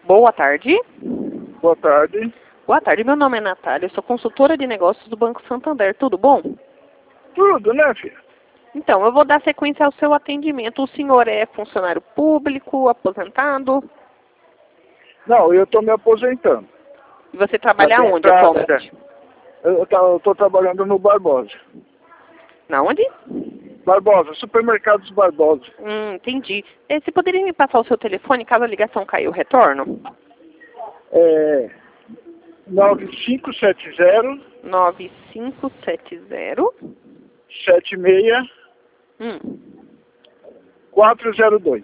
Boa tarde. Boa tarde. Boa tarde, meu nome é Natália, eu sou consultora de negócios do Banco Santander, tudo bom? Tudo, né, filha? Então, eu vou dar sequência ao seu atendimento. O senhor é funcionário público, aposentado? Não, eu estou me aposentando. E você trabalha Na onde entrada. atualmente? Eu estou trabalhando no Barbosa. Na onde? Barbosa, supermercados Barbosa. Entendi. Você poderia me passar o seu telefone, caso a ligação caia, eu retorno? 9570 9570 76 402.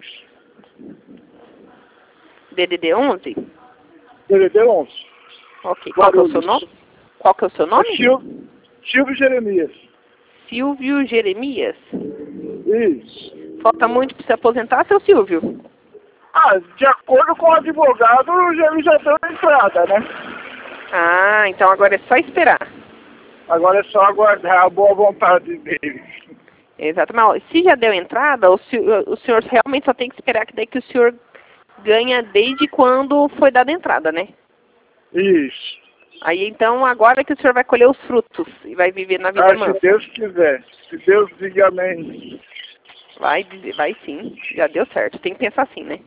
DDD 11? DDD 11. Ok. Qual que é o seu nome? Qual que é o seu nome? Silvio Jeremias. Silvio Jeremias. Isso. Falta muito para se aposentar, seu Silvio? De acordo com o advogado, ele já deu a entrada, né? Ah, então agora é só esperar. Agora é só aguardar a boa vontade dele. Exatamente. Se já deu entrada, o senhor realmente só tem que esperar que daí que o senhor ganha desde quando foi dada a entrada, né? Isso. Aí então agora que o senhor vai colher os frutos e vai viver na vida mansa. Se Deus quiser. Se Deus diga amém. Vai sim. Já deu certo. Tem que pensar assim, né?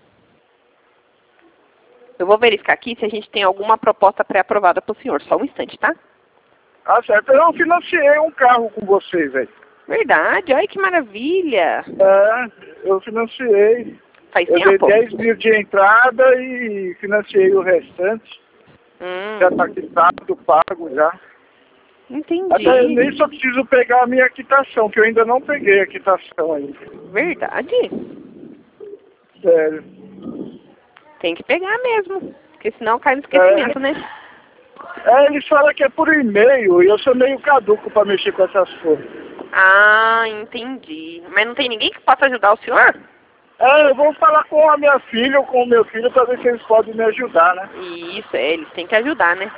Eu vou verificar aqui se a gente tem alguma proposta pré-aprovada para o senhor. Só um instante, tá? Certo. Eu financiei um carro com vocês, velho. Verdade. Olha que maravilha. Eu financiei. Faz Eu tempo? dei 10 mil de entrada e financiei o restante. Já está quitado, pago já. Entendi. Até eu nem só preciso pegar a minha quitação, que eu ainda não peguei a quitação ainda. Verdade? Sério. Tem que pegar mesmo, porque senão cai no esquecimento, né? Eles falam que é por e-mail e eu sou meio caduco para mexer com essas coisas. Ah, entendi. Mas não tem ninguém que possa ajudar o senhor? Eu vou falar com a minha filha ou com o meu filho para ver se eles podem me ajudar, né? Isso, eles têm que ajudar, né?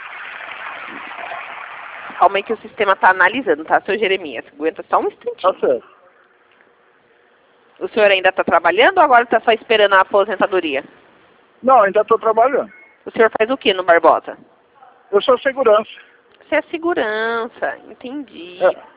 Calma aí que o sistema tá analisando, tá, seu Jeremias? Aguenta só um instantinho. Tá certo. O senhor ainda tá trabalhando ou agora tá só esperando a aposentadoria? Não, ainda estou trabalhando. O senhor faz o que no Barbosa? Eu sou segurança. Você é segurança, entendi.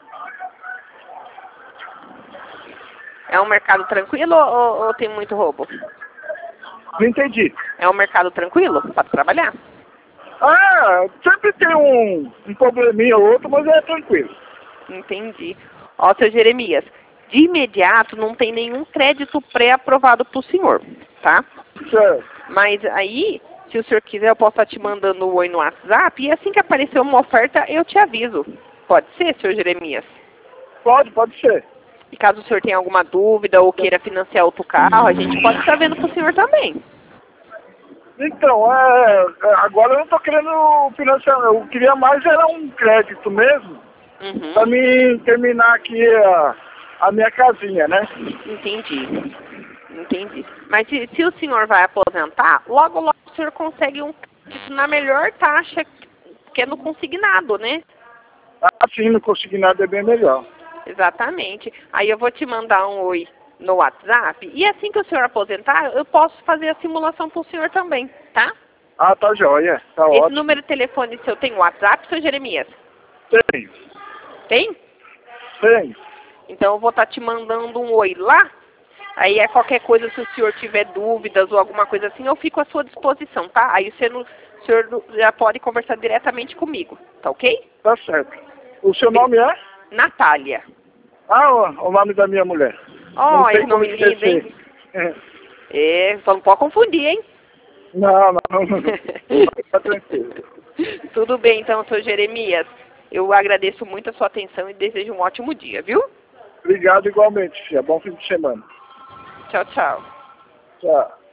É um mercado tranquilo ou tem muito roubo? Não entendi. É um mercado tranquilo para trabalhar? Sempre tem um probleminha ou outro, mas é tranquilo. Entendi. Ó, seu Jeremias, de imediato não tem nenhum crédito pré-aprovado para o senhor, tá? Certo. Mas aí, se o senhor quiser, eu posso estar te mandando um oi no WhatsApp e assim que aparecer uma oferta, eu te aviso. Pode ser, seu Jeremias? Pode ser. E caso o senhor tenha alguma dúvida ou queira financiar outro carro, a gente pode estar vendo para o senhor também. Então, agora eu não estou querendo financiar, eu queria mais era um crédito mesmo, para mim terminar aqui a minha casinha, né? Entendi. Mas se o senhor vai aposentar, logo o senhor consegue um crédito na melhor taxa, que é no consignado, né? Sim, no consignado é bem melhor. Exatamente. Aí eu vou te mandar um oi no WhatsApp e assim que o senhor aposentar, eu posso fazer a simulação para o senhor também, tá? Tá joia. Tá Esse ótimo. número de telefone seu tem WhatsApp, seu Jeremias? Tem. Tem? Tem. Então eu vou estar te mandando um oi lá. Aí qualquer coisa, se o senhor tiver dúvidas ou alguma coisa assim, eu fico à sua disposição, tá? Aí o senhor já pode conversar diretamente comigo, tá ok? Tá certo. O seu nome é? Natália. O nome da minha mulher. Esse nome lindo, hein? Só não pode confundir, hein? Não. Tá tranquilo. Tudo bem, então, seu Jeremias. Eu agradeço muito a sua atenção e desejo um ótimo dia, viu? Obrigado igualmente, filha. Bom fim de semana. Tchau. Tchau.